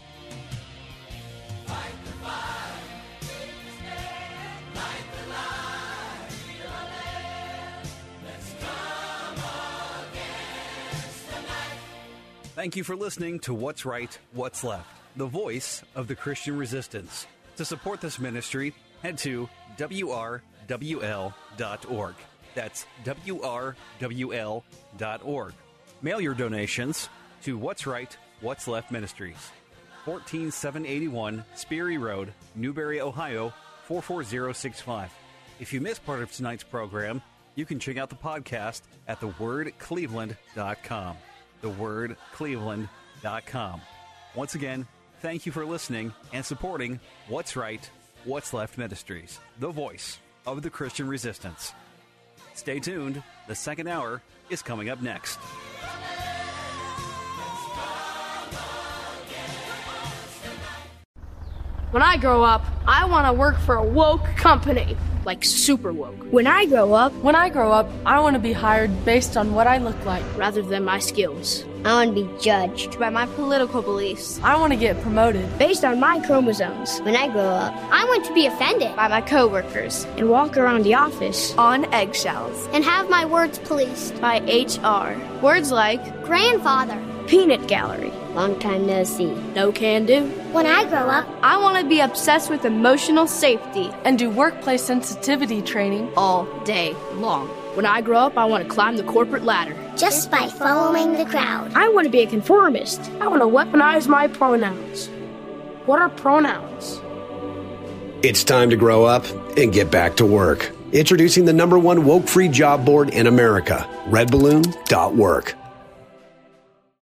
Thank you for listening to What's Right, What's Left, the voice of the Christian resistance. To support this ministry, head to W R W L dot org. That's W R W L dot org. Mail your donations to What's Right, What's Left Ministries, fourteen seven eighty-one Speary Road, Newberry, Ohio, four four zero six five. If you missed part of tonight's program, you can check out the podcast at the word cleveland dot com. the word cleveland dot com. Once again, thank you for listening and supporting What's Right, What's Left Ministries, the voice of the Christian resistance. Stay tuned. The second hour is coming up next. When I grow up, I want to work for a woke company, like super woke. When I grow up, when I grow up, I want to be hired based on what I look like, rather than my skills. I want to be judged by my political beliefs. I want to get promoted based on my chromosomes. When I grow up, I want to be offended by my coworkers and walk around the office on eggshells and have my words policed by H R. Words like grandfather, peanut gallery, long time no see, no can do. When I grow up, I want to be obsessed with emotional safety and do workplace sensitivity training all day long. When I grow up, I want to climb the corporate ladder just by following the crowd. I want to be a conformist. I want to weaponize my pronouns. What are pronouns? It's time to grow up and get back to work. Introducing the number one woke-free job board in America, red balloon dot work.